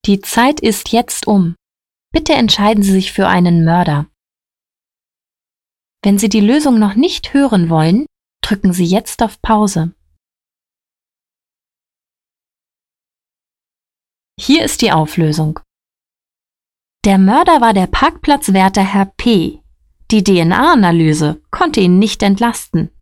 Die Zeit ist jetzt um. Bitte entscheiden Sie sich für einen Mörder. Wenn Sie die Lösung noch nicht hören wollen, drücken Sie jetzt auf Pause. Hier ist die Auflösung. Der Mörder war der Parkplatzwärter Herr P. Die DNA-Analyse konnte ihn nicht entlasten.